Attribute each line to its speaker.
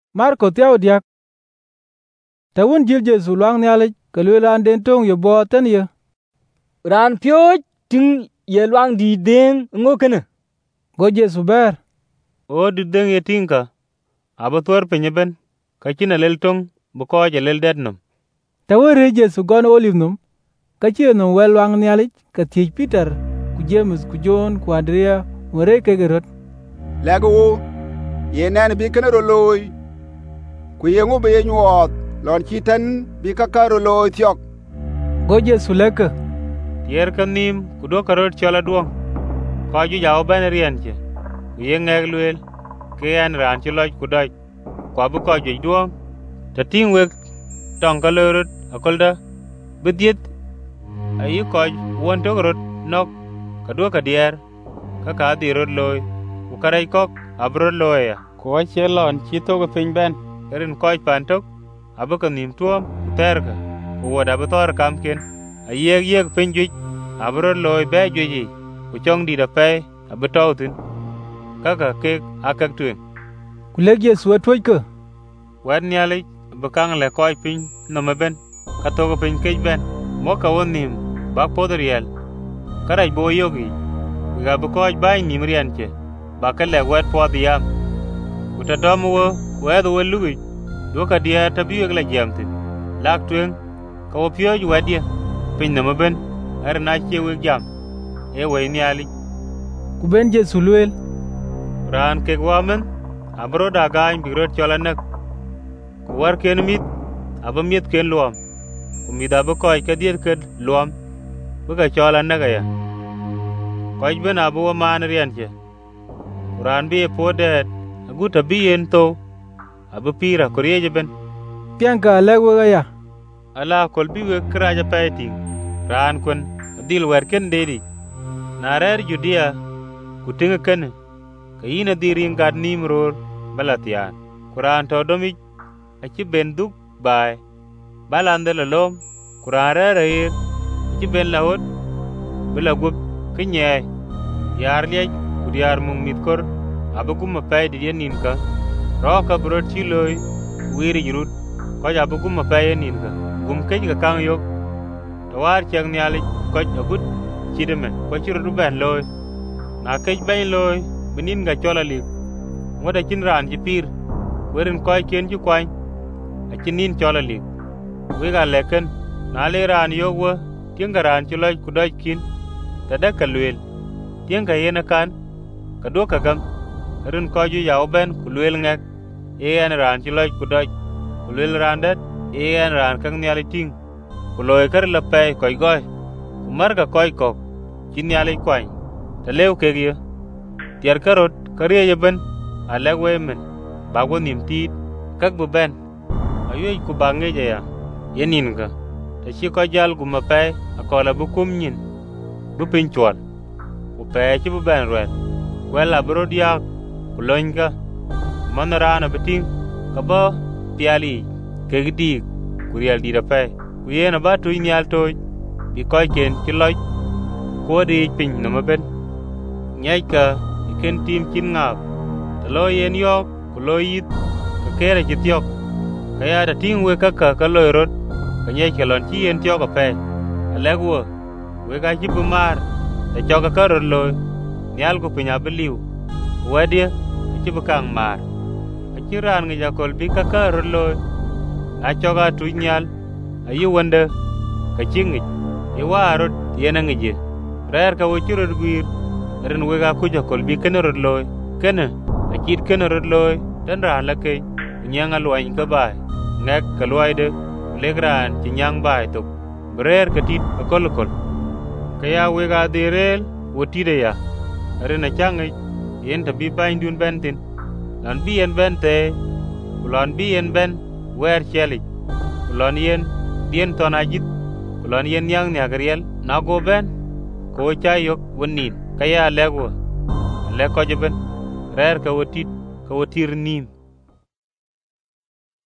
Speaker 1: Marko tiao diak. Tawun jil Jesu luang nialik ke lwelan den tong ye bo ten ye.
Speaker 2: Ran pyo ting ye luang di deng ngo kene.
Speaker 1: Go Jesu ber.
Speaker 3: O di deng ye tingka. Aba tuar penyeben. Kachina lel tong buko je lel det num.
Speaker 1: Tawun re Jesu gon olive num. Kachie num wel luang nialik ke tiej Peter ku James ku John ku Andrea wore ke gerot.
Speaker 4: Lego ye nan bi kene ro loy. Ku ye ngo be nyuot lon chiten bi ka karo loy thiok.
Speaker 1: Go Jesu leke.
Speaker 3: Tier kanim kudo karot chola duong. Ko ju jaw ben rienche. Ku ye ngeg lwel. Ke an ran chiloj kudoj. Kwa bu ko ju duong. Ta ting wek tong kalorot akolda. Bidiet. Ayi ko won to rot nok. Kadua ka dier. Ka di rot loy. Ku karai kok abrot loy ya. Ko chelon chito ko piny ben. Erin koj pantok. Aba ka nim tuom. Terka. Ku wada bator kamken. Ayeg piny juj. Abrot loy be juji. Ku chong di da pay. Aba tautin. Kaka kek akak tuing.
Speaker 1: Ku leg Jesu atwoj ke.
Speaker 3: Wad nialik. Bakang le koj piny nomaben. Katoko piny kej ben. Moka won nim. Bak podriel. Karaj bo yogi. Wiga bakoj bay nim rienche. Bakale wet pod yam. Utadomu wo. Wedo we lugi. Doka dia tabi wegla jamtin. Lak tuing. Kawo pioj wadia. Piny nomaben. Erna che weg jam. Ewe nialik.
Speaker 1: Ku ben Jesu lwel.
Speaker 3: Ran kek wamen. Abro dagany bigrot cholanak. Ku war ken mit. Aba mit ken luam. Ku mit aba koj kadiet ken luam. Buka cholanak ya. Koj ben aba wa man rienche. Ran bi podet. Agu tabi yen to. Aba pira kurieje ben.
Speaker 1: Pianka leg wega ya.
Speaker 3: Ala kolbi we kraja paiting. Ran kun dil werken dedi. Narer Judea kutinga kene. Kayina dirin gad nimror balatian. Kuran to domi achi benduk bai. Balande lalom. Kuran reir. Achi ben lahot. Bila gup kenyai. Yar liaj kudiar mung mitkor. Abagum mapai didian ninka. Roka brot chiloi. Wiri jirut. Koj abagum mapai ninka. Gum kej ka kang yok. Tawar chang nialik. Koj agut chidemen. Koj chirudu ben loy. Na kej ben loy. Benin ga chola lik. Ngoda chin ran jipir. Werin koj ken ju kwany. Achinin chola lik. Wega leken. Na le ran yogwa. Tienga ran chiloj kudoj kin. Tada kalwel. Tienga yena kan. Kadua kagam. Rin koju yao ben kulwel ngek. Ean ran chiloj kudoj. Kulwel randat. Ean ran kang niali ting. Kuloy kar lapay koi goy. Kumarga koi kok. Chin niali kwany. Talew kegyo. Tiar karot kariya yaben. Aleg wemen. Bagwo nimtit. Kak buben. Ayoy kubange jaya. Yenin ka. Tashi kojal gumapay. Akola bukum nyin. Bupin chwal. Upay chi buben rwet. Kwela bro diak. Kuloy ka. Manarana beting. Kaba piali. Kegdik. Kurial di dapay. Kuyena ba tuy nial toy. Bikoy ken chiloj. Kodi pin namaben. Nyay ka. Iken tim chin ngak. Talo yen yok. Kuloy yit. Kakere chitiok. Kaya da ting we kaka kaloy rot. Kanyay kalon chi yen tiok apay. Alegwa. We ka jibu mar. Da choka karot loy. Nial ko pinyabeliw. Wadia. Chibu kang mar. Achiran nga jakol bi kakarot loy. Achoka tuy nyal. Ayu wanda. Kachingit. Iwarot yena ngije. Rer ka wachurot gwir. Ren wega kuja kol bi kenerot loy. Kene. Achit kenerot loy. Dan ran lakay. Nyang alwany ka bay. Ngek kalway de. Legran chinyang bay tok. Brer katit akolokol. Kaya wega direl. Wotide ya. Ren achangay. Yen tabi bain dun bentin. Lan bi yen bente. Kulon bi yen ben. Wer chelik. Kulon yen. Dien ton ajit. Kulon yen yang ni agariel. Nago ben. Ko chayok wanin. Kaya legwa. Leko jaben. Rer ka wotit. Ka wotir nim.